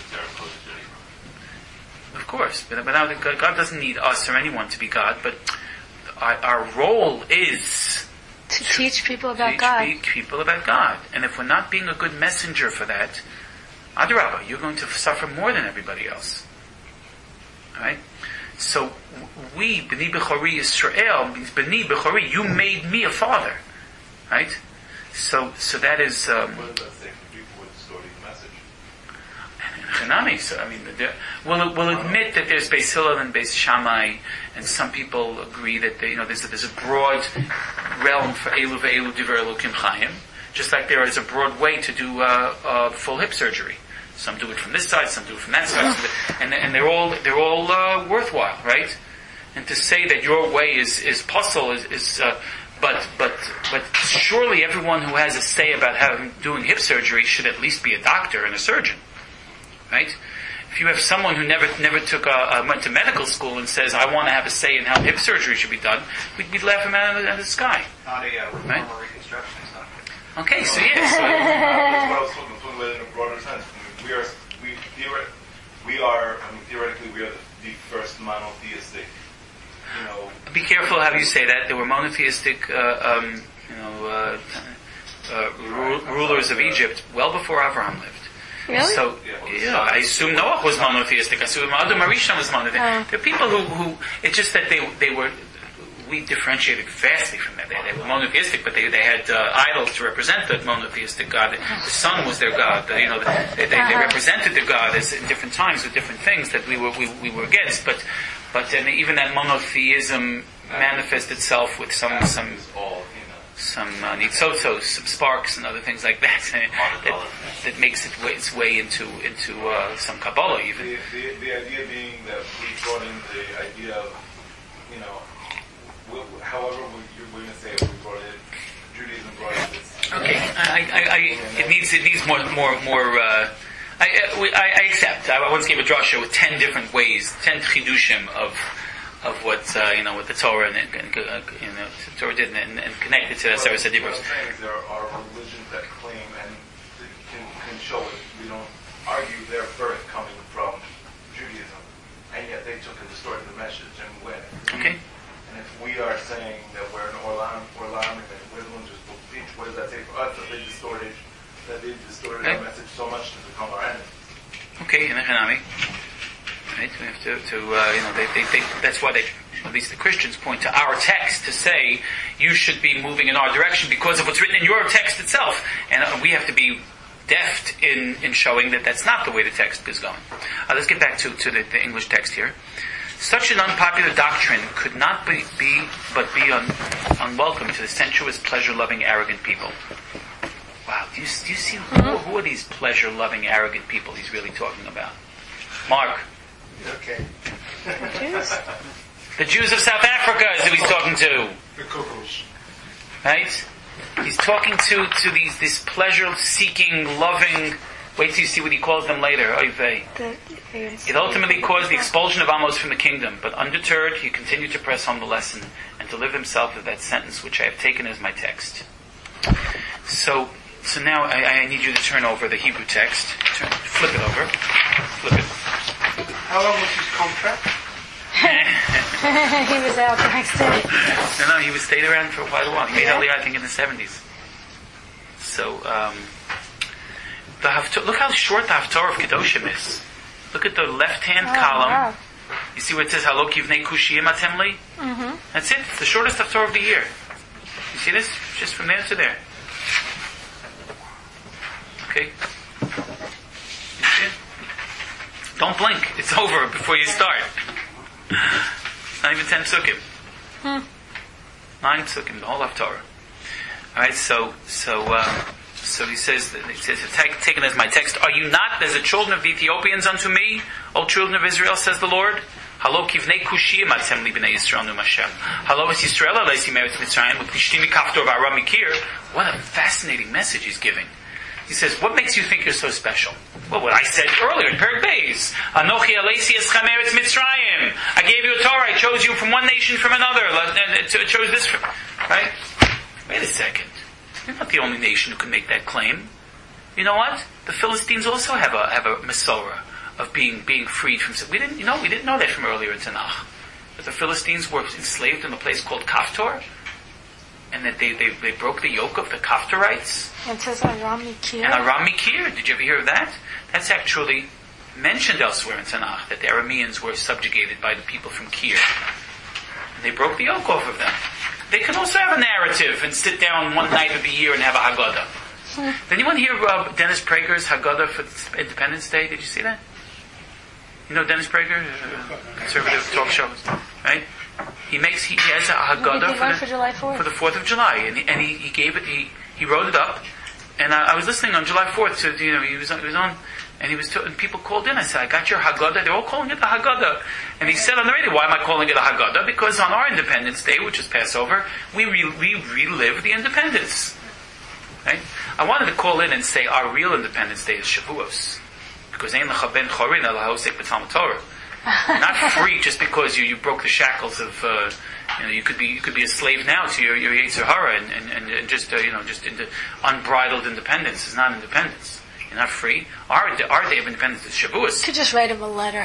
Speaker 1: Of course. But without God doesn't need us or anyone to be God, but our, our role is
Speaker 2: to teach people about
Speaker 1: teach
Speaker 2: God.
Speaker 1: Teach people about God. And if we're not being a good messenger for that, Adrabah, you're going to suffer more than everybody else. Alright? So, we, B'ni Bechori Israel, means B'ni Bechori, you made me a father. Right? So, so that is... Um,
Speaker 7: what does that say for people with distorting the message?
Speaker 1: Hanami, so, I mean, we'll, we'll admit that there's Beis Hillel and Beis Shammai, and some people agree that they, you know there's a, there's a broad realm for Elu ve'elu divrei Elokim Chaim, just like there is a broad way to do uh, uh, full hip surgery. Some do it from this side, some do it from that side, and and they're all they're all uh, worthwhile, right? And to say that your way is is possible is, is uh, but but but surely everyone who has a say about having doing hip surgery should at least be a doctor and a surgeon, right? If you have someone who never never took a, uh, went to medical school and says, I want to have a say in how hip surgery should be done, we'd, we'd laugh him out of the, out of the sky.
Speaker 4: Not a uh,
Speaker 1: right?
Speaker 4: reformer reconstructionist. Huh?
Speaker 1: Okay, so yes.
Speaker 7: So, uh, that's what I was talking, talking about in a broader sense. I mean, we are, we, theoret- we are, I mean, theoretically, we are the, the first monotheistic, you know...
Speaker 1: Be careful how you say that. There were monotheistic, uh, um, you know, uh, uh, ru- rulers of Egypt well before Abraham lived.
Speaker 2: Really?
Speaker 1: So, yeah, I assume Noah was monotheistic. I assume Adam Arishon was monotheistic.
Speaker 2: Oh.
Speaker 1: There are people who, who, it's just that they they were, we differentiated vastly from that. They, they were monotheistic, but they they had uh, idols to represent the monotheistic God. The sun was their God. The, you know, they, they, they represented the God as in different times with different things that we were we, we were against. But but and even that monotheism manifests itself with some some. some uh, nitzotzos, some sparks and other things like that that, that makes it way, its way into into uh, some Kabbalah even.
Speaker 7: The, the, the idea being that we brought in the idea of, you know, we, however we, you're going to say it, we brought in, Judaism brought in this.
Speaker 1: Okay, I, I, I, it needs it needs more more more. Uh, I, I I accept. I once gave a drasha with ten different ways, ten chidushim of. Of what uh, you know, what the Torah and, and uh, you know, the Torah did, and, and connected to the Sefer Sadibros.
Speaker 7: What I'm saying is there are religions that claim and can, can show it. We don't argue their birth coming from Judaism, and yet they took and distorted the message and went.
Speaker 1: Okay.
Speaker 7: And if we are saying that we're an Orlam, Orlam, and we're the ones who will teach, what does that say for us? That they distorted, that they distorted
Speaker 1: okay.
Speaker 7: our message so much to become our enemy.
Speaker 1: Okay, in Hanami. Right? We have to, to uh, you know, they, they, they, that's why they, at least the Christians, point to our text to say you should be moving in our direction because of what's written in your text itself, and uh, we have to be deft in, in showing that that's not the way the text is going. Uh, let's get back to, to the, the English text here. Such an unpopular doctrine could not be, be but be un, unwelcome to the sensuous, pleasure-loving, arrogant people. Wow, do you, do you see who, who are these pleasure-loving, arrogant people he's really talking about? Mark.
Speaker 7: Okay.
Speaker 2: The Jews?
Speaker 1: The Jews of South Africa is who he's talking to.
Speaker 7: The cuckoos.
Speaker 1: Right? He's talking to, to these this pleasure-seeking, loving... Wait till you see what he calls them later. Oy vey. It ultimately caused the expulsion of Amos from the kingdom, but undeterred, he continued to press home the lesson and to live himself with that sentence which I have taken as my text. So, so now I, I need you to turn over the Hebrew text. Turn, flip it over. Flip it.
Speaker 7: How long was his contract?
Speaker 2: He was out the next day.
Speaker 1: No, no, he was stayed around for quite a while. He made Aliyah, I think, in the seventies. So, um, the Haftarah, look how short the Haftarah of Kedoshim is. Look at the left-hand
Speaker 2: Oh,
Speaker 1: column.
Speaker 2: wow.
Speaker 1: You see where it says Halo Kivnei Kushiyim Atemli?
Speaker 2: Mm-hmm.
Speaker 1: That's it. It's the shortest Haftarah of the year. You see this? Just from there to there. Okay? You see it? Don't blink. It's over before you start. Not even ten psukim.
Speaker 2: Hmm.
Speaker 1: Nine psukim, the whole Haftarah. Alright, so, so, uh, so he says, he says, taken as my text, are you not as the children of the Ethiopians unto me, O children of Israel, says the Lord? Halo kivnei kushiyim atem li b'nei Yisrael nu Hashem. Halo es Yisrael aleisi meretz Mitzrayim u'tishtimi kaftor v'ara mikir. What a fascinating message he's giving. He says, what makes you think you're so special? Well, what I said earlier in Perek Beis. Anochi aleisi eschem eretz Mitzrayim. I gave you a Torah. I chose you from one nation from another. I chose this from... Right? Wait a second. You're not the only nation who can make that claim. You know what? The Philistines also have a have a Masorah of being being freed from... We didn't, you know, we didn't know that from earlier in Tanakh. That the Philistines were enslaved in a place called Kaftor, and that they, they, they broke the yoke of the Kaftorites.
Speaker 2: And it says Aram Mikir.
Speaker 1: And Aram Mikir. Did you ever hear of that? That's actually mentioned elsewhere in Tanakh, that the Arameans were subjugated by the people from Kir. And they broke the yoke off of them. They can also have a narrative and sit down one night of the year and have a Haggadah.
Speaker 2: Hmm.
Speaker 1: Did anyone hear uh, Dennis Prager's Haggadah for Independence Day? Did you see that? You know Dennis Prager? Uh, conservative talk show. Right? He makes, he, he has a Haggadah for,
Speaker 2: for, July fourth.
Speaker 1: for the fourth of July. And he, and he, he gave it, he, he wrote it up. And I, I was listening on July fourth to, you know, he was on, he was on and he was, to, and people called in. I said, I got your Haggadah. They're all calling it the Haggadah. And he said on the radio, why am I calling it a Haggadah? Because on our Independence Day, which is Passover, we re, we relive the independence. Right? I wanted to call in and say our real Independence Day is Shavuos. Because Ein Lecha Ben Chorin Ela Ha'osek B'Talmud Torah. Not free just because you, you broke the shackles of, uh, you know, you could be you could be a slave now to your, your Yetzer Hara and, and, and just, uh, you know, just into unbridled independence is not independence. You're not free. Our, our day of independence is Shavuos.
Speaker 2: You could just write him a letter.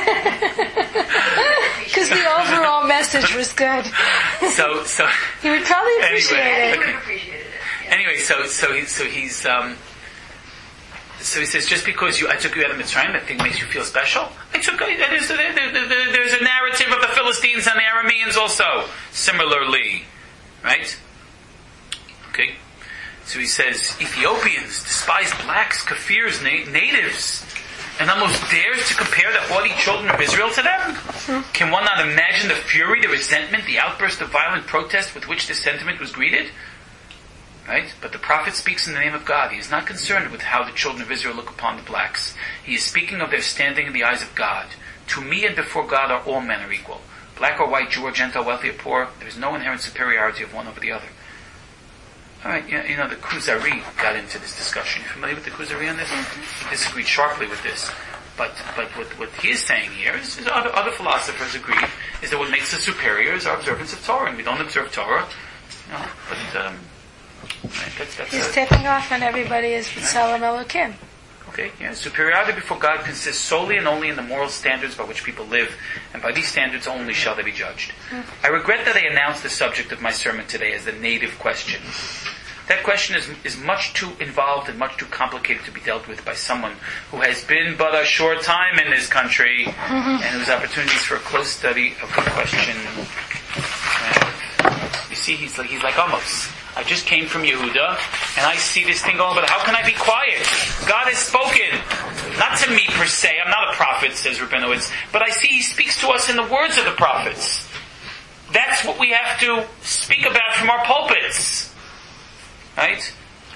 Speaker 2: Because the overall message was good.
Speaker 1: So, so.
Speaker 2: He would probably appreciate
Speaker 1: anyway,
Speaker 2: it.
Speaker 3: He would have appreciated it. Yeah.
Speaker 1: Anyway, so, so he, so he's, um, So he says, just because you, I took you out of Mitzrayim, that thing makes you feel special? I took, that is, there, there, there, there's a narrative of the Philistines and the Arameans also, similarly. Right? Okay. So he says, Ethiopians despise blacks, Kafirs, na- natives, and almost dares to compare the haughty children of Israel to them? Mm-hmm. Can one not imagine the fury, the resentment, the outburst of violent protest with which this sentiment was greeted? Right? But the prophet speaks in the name of God. He is not concerned with how the children of Israel look upon the blacks. He is speaking of their standing in the eyes of God. To me and before God are all men are equal. Black or white, Jew or Gentile, wealthy or poor, there is no inherent superiority of one over the other. Alright, you, you know, the Kuzari got into this discussion. You familiar with the Kuzari on this? He disagreed sharply with this. But but what, what he is saying here is, is other, other philosophers agree, is that what makes us superior is our observance of Torah. And we don't observe Torah. You know, but... Um, Right, that's, that's
Speaker 2: He's
Speaker 1: a,
Speaker 2: tipping off and everybody is B'Tselem Elokim.
Speaker 1: Okay, yeah. Superiority before God consists solely and only in the moral standards by which people live, and by these standards only shall they be judged. Mm-hmm. I regret that I announced the subject of my sermon today as the native question. That question is, is much too involved and much too complicated to be dealt with by someone who has been but a short time in this country, mm-hmm. and whose opportunities for a close study of the question. Uh, you see, he's like, he's like Amos. I just came from Yehuda, and I see this thing going, but how can I be quiet? God has spoken. Not to me per se, I'm not a prophet, says Rabinowitz, but I see He speaks to us in the words of the prophets. That's what we have to speak about from our pulpits. Right?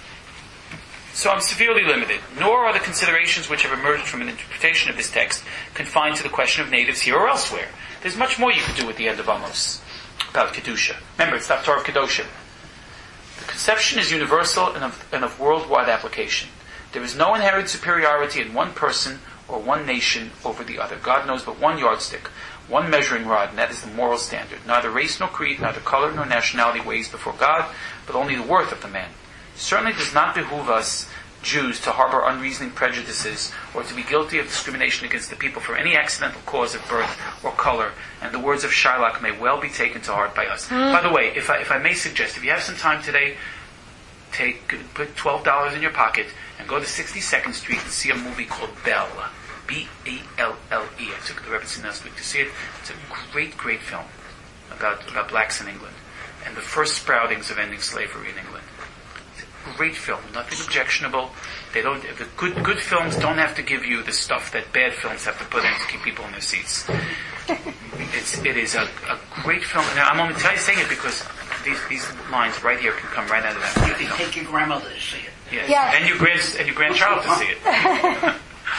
Speaker 1: So I'm severely limited. Nor are the considerations which have emerged from an interpretation of this text confined to the question of natives here or elsewhere. There's much more you could do at the end of Amos about Kedusha. Remember, it's the Torah of Kedoshim. The conception is universal and of, and of worldwide application. There is no inherent superiority in one person or one nation over the other. God knows but one yardstick, one measuring rod, and that is the moral standard. Neither race nor creed, neither color nor nationality weighs before God, but only the worth of the man. Certainly does not behoove us Jews to harbor unreasoning prejudices or to be guilty of discrimination against the people for any accidental cause of birth or color, and the words of Shylock may well be taken to heart by us. Mm. By the way, if I, if I may suggest, if you have some time today, take put twelve dollars in your pocket and go to sixty-second Street and see a movie called Belle. B E L L E. I took the Rebbetzin last week to see it. It's a great, great film about, about blacks in England and the first sproutings of ending slavery in England. Great film, nothing objectionable. They don't. The good good films don't have to give you the stuff that bad films have to put in to keep people in their seats. It's it is a, a great film. And I'm only telling you saying it because these these lines right here can come right out of that.
Speaker 8: You can take your grandmother to see it.
Speaker 1: Yes.
Speaker 2: Yeah.
Speaker 1: And your grand and your grandchild to see it.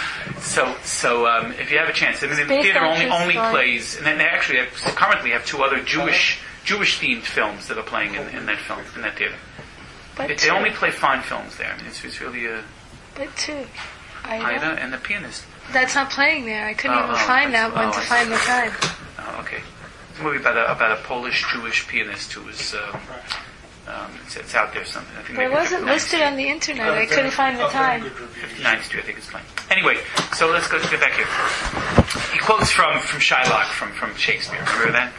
Speaker 1: so so um, if you have a chance, I mean, the theater only only plays, and then they actually have, currently have two other Jewish Jewish themed films that are playing in, in that film in that theater.
Speaker 2: But
Speaker 1: It, they only play fine films there. I mean, it's, it's really a
Speaker 2: But two. Ida.
Speaker 1: Ida and the Pianist.
Speaker 2: That's not playing there. I couldn't
Speaker 1: Oh,
Speaker 2: even
Speaker 1: oh,
Speaker 2: find that
Speaker 1: oh,
Speaker 2: one
Speaker 1: I
Speaker 2: to
Speaker 1: see.
Speaker 2: find the time.
Speaker 1: Oh, okay. It's a movie about a about a Polish Jewish pianist who was. Um, um, it's, it's out there something. I think
Speaker 2: But it
Speaker 1: maybe
Speaker 2: wasn't
Speaker 1: fifty-ninth
Speaker 2: listed on the internet. I couldn't find the time.
Speaker 1: fifty-ninth Street, I think it's playing. Anyway, so let's go let's get back here. He quotes from from Shylock from from Shakespeare. Remember that?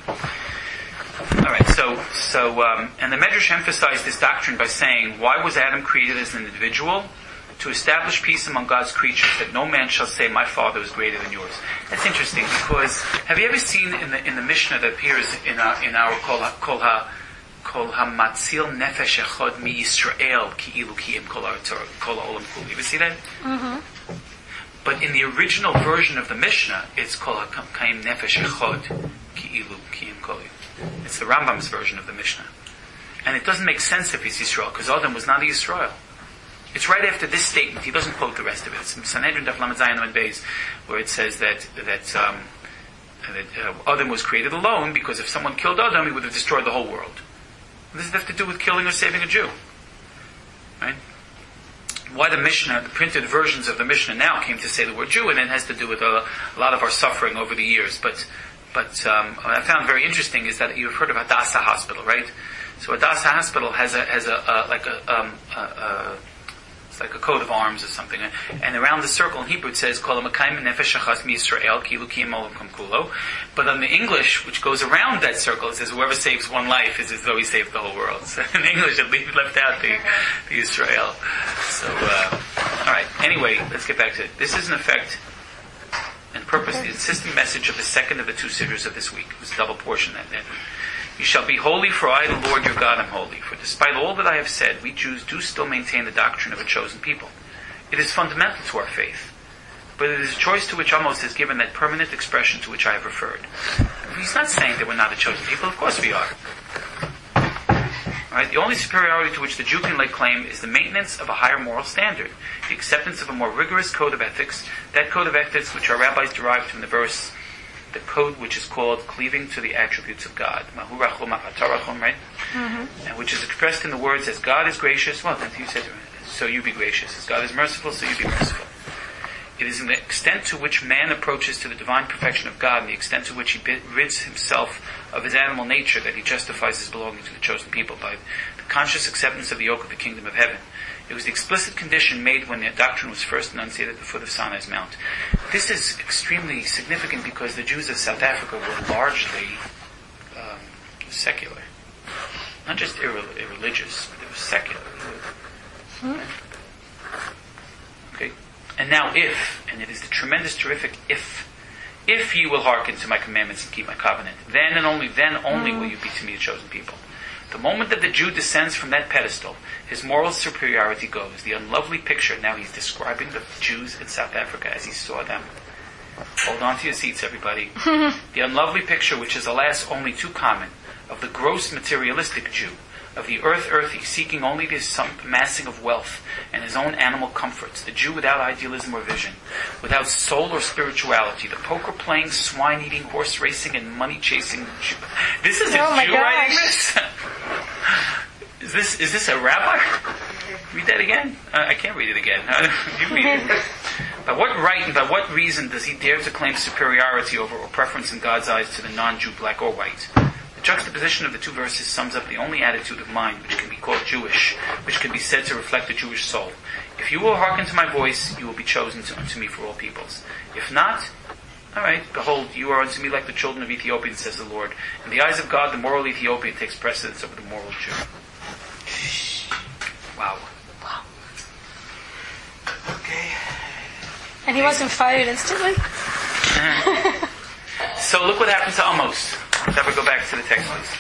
Speaker 1: All right, so so um, and the Medrash emphasized this doctrine by saying, "Why was Adam created as an individual? To establish peace among God's creatures, that no man shall say, 'My Father is greater than yours.'" That's interesting because have you ever seen in the in the Mishnah that appears in our in our Kol Ha Kol Ha Kol HaMatzil Nefesh Echad Mi Yisrael Ki Ilu Kiyim Kol HaTorah Kol HaOlam Kul. You ever see that?
Speaker 2: Mm-hmm.
Speaker 1: But in the original version of the Mishnah, it's Kol HaKayim Nefesh Echad Ki Ilu Kiyim Kol. It's the Rambam's version of the Mishnah. And it doesn't make sense if he's Yisrael, because Adam was not a Yisrael. It's right after this statement. He doesn't quote the rest of it. It's in Sanhedrin Daf Lamed Zayin Amud Beis, where it says that that, um, that uh, Adam was created alone, because if someone killed Adam, he would have destroyed the whole world. What does it have to do with killing or saving a Jew? Right? Why the Mishnah, the printed versions of the Mishnah now came to say the word Jew, and it has to do with a, a lot of our suffering over the years. But But um, what I found very interesting is that you've heard of Hadassah Hospital, right? So Hadassah Hospital has a has a, a like a, um, a, a it's like a coat of arms or something, and around the circle in Hebrew it says Kol HaMakayim Nefesh Achas Mi Yisrael Ki Ilu Kiyim Olam Kulo. But on the English, which goes around that circle, it says whoever saves one life is as though he saved the whole world. So in English, it left out the, the Israel. So uh, all right. Anyway, let's get back to it. This is in effect and purpose the insistent message of the second of the two sitters of this week. It was a double portion that day. You shall be holy, for I, the Lord your God, am holy. For despite all that I have said, we Jews do still maintain the doctrine of a chosen people. It is fundamental to our faith, but it is a choice to which Amos has given that permanent expression to which I have referred. He's not saying that we're not a chosen people. Of course we are. Right? The only superiority to which the Jew can lay claim is the maintenance of a higher moral standard, the acceptance of a more rigorous code of ethics, that code of ethics which our rabbis derived from the verse, the code which is called cleaving to the attributes of God, Mahu Rachum Apatarachum, right? Mm-hmm. And which is expressed in the words, as God is gracious, well, you said, so you be gracious. As God is merciful, so you be merciful. It is in the extent to which man approaches to the divine perfection of God, and the extent to which he rids himself of his animal nature, that he justifies his belonging to the chosen people by the conscious acceptance of the yoke of the kingdom of heaven. It was the explicit condition made when the doctrine was first enunciated at the foot of Sinai's Mount. This is extremely significant because the Jews of South Africa were largely um, secular. Not just irre- irreligious, but they were secular. Hmm. Okay? And now if, and it is the tremendous, terrific if, if ye will hearken to my commandments and keep my covenant, then and only then only will you be to me a chosen people. The moment that the Jew descends from that pedestal, his moral superiority goes. The unlovely picture, now he's describing the Jews in South Africa as he saw them. Hold on to your seats, everybody. The unlovely picture, which is alas only too common, of the gross materialistic Jew, of the earth earthy, seeking only the amassing of wealth and his own animal comforts, the Jew without idealism or vision, without soul or spirituality, the poker-playing, swine-eating, horse-racing, and money-chasing Jew. This is a
Speaker 2: Oh my
Speaker 1: Jew writing this? Is this is this a rabbi? Read that again? Uh, I can't read it again. You read it. By what right and by what reason does he dare to claim superiority over or preference in God's eyes to the non-Jew, black or white? The juxtaposition of the two verses sums up the only attitude of mind which can be called Jewish, which can be said to reflect the Jewish soul. If you will hearken to my voice, you will be chosen to, unto me for all peoples. If not, all right, behold, you are unto me like the children of Ethiopian, says the Lord. In the eyes of God, the moral Ethiopian takes precedence over the moral Jew. Wow.
Speaker 2: Wow.
Speaker 1: Okay.
Speaker 2: And he wasn't fired instantly?
Speaker 1: So look what happened to Amos. Let's ever go back to the text, please.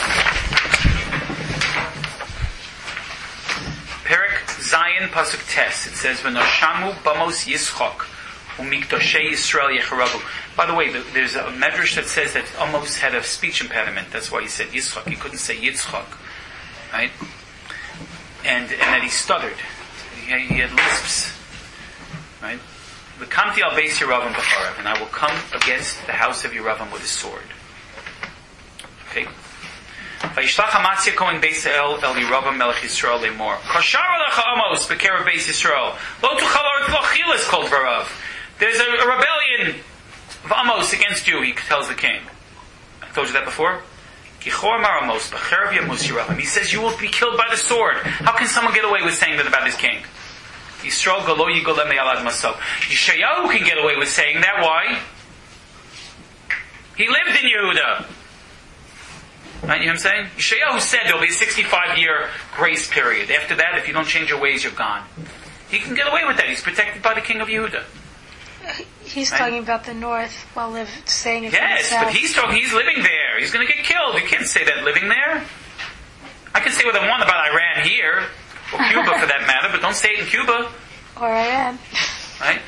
Speaker 1: Perek Zion Pasuk Tes. It says, "V'noshamu bamos Yitzchok u'mikdoshei Yisrael yecharabu." By the way, there's a medrash that says that Amos had a speech impediment. That's why he said Yitzchok. He couldn't say Yitzchok, right? And and that he stuttered. He, he had lisps, right? "V'kamti al beis Yeravam b'charav," and I will come against the house of Yeravam with a sword. Okay. Vayishlach Amatzia Kohen Beis El El Yeravam Melech Yisrael Lemor. Kashar alecha Amos b'kerev Beis Yisrael. Lo tuchal aretz lo chilas kol dvarav. There's a, a rebellion of Amos against you, he tells the king. I told you that before. Kichor Mar Amos b'cherev Yamus Yeravam. He says you will be killed by the sword. How can someone get away with saying that about his king? Yisrael Galo Yigolem Me'alad Maso. Yeshayahu can get away with saying that. Why? He lived in Yehuda. Right, you know what I'm saying? Yeshayahu said there'll be a sixty-five year grace period. After that, if you don't change your ways, you're gone. He can get away with that. He's protected by the king of Yehuda.
Speaker 2: He's
Speaker 1: Right?
Speaker 2: talking about the north while live, saying it
Speaker 1: Yes,
Speaker 2: from the south.
Speaker 1: but he's talking, he's living there. He's going to get killed. You can't say that living there. I can say what I want about Iran here, or Cuba for that matter, but don't say it in Cuba.
Speaker 2: Or I am.
Speaker 1: Right?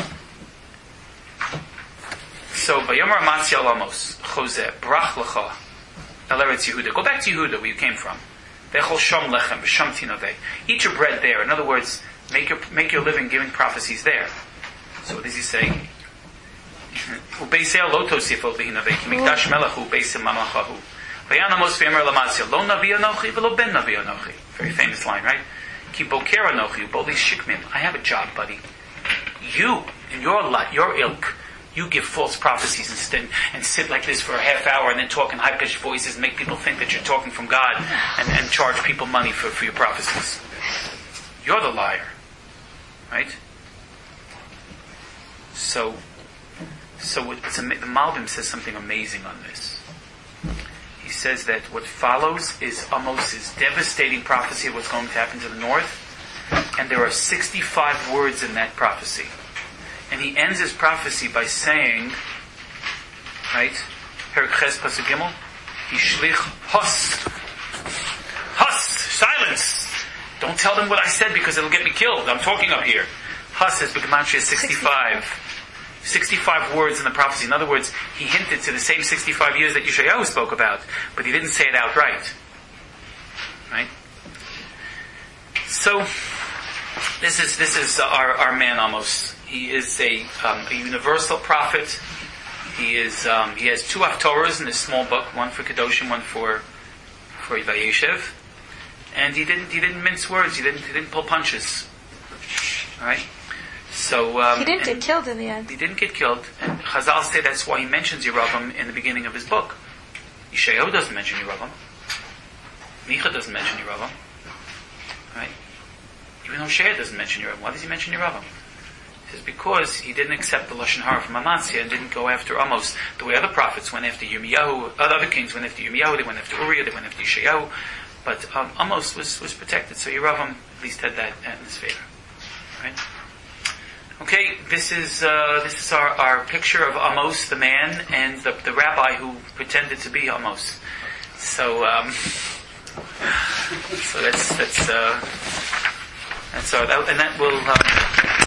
Speaker 1: So, Vayomar Amatzi al Amos, Choseh, Brach Lecha, El Eretz Yehuda. Go back to Yehuda, where you came from. V'echol Shom Lechem, V'sham Tinoveh. Eat your bread there. In other words, make your, make your living giving prophecies there. So what does he say? Ubeisei lo tosifo b'hinoveh, ki mikdash melechu ubeisei mamachahu. Vayan Amos v'yomer Lamatzia, lo navi anochi v'lo ben navi anochi. Very famous line, right? Ki boker anochi u'boli shikmim. I have a job, buddy. You, in your lot, your ilk, you give false prophecies and, st- and sit like this for a half hour and then talk in high-pitched voices and make people think that you're talking from God and, and charge people money for, for your prophecies. You're the liar. Right? So, so it's a, the Malbim says something amazing on this. He says that what follows is Amos' devastating prophecy of what's going to happen to the north, and there are sixty-five words in that prophecy. And he ends his prophecy by saying, right, Perek Ches Pasuk Gimel, Yishlich Hos. Hos, silence. Don't tell them what I said because it'll get me killed. I'm talking up here. Hos is B'gematria sixty-five. sixty-five words in the prophecy. In other words, he hinted to the same sixty-five years that Yeshayahu spoke about, but he didn't say it outright. Right? So, this is this is our, our man Amos. He is a, um, a universal prophet. He is um, he has two haftorahs in this small book, one for Kedoshim, one for for Vayeshev. And he didn't he didn't mince words. He didn't he didn't pull punches. All right. So um,
Speaker 2: he didn't get killed in the end.
Speaker 1: He didn't get killed, and Chazal say that's why he mentions Yeravam in the beginning of his book. Yeshayahu doesn't mention Yeravam. Micha doesn't mention Yeravam. Right? Even Hosea doesn't mention Yeravam. Why does he mention Yeravam? He says because he didn't accept the Lashon Hara from Amatzia and didn't go after Amos the way other prophets went after Yirmiyahu. Other kings went after Yirmiyahu. They went after Uriah. They went after Yeshayahu. But um, Amos was, was protected, so Yeravam at least had that in his favor. Right? Okay, this is uh, this is our, our picture of Amos, the man, and the, the rabbi who pretended to be Amos. So, um, So that's that's uh, and so that, and that will. Um,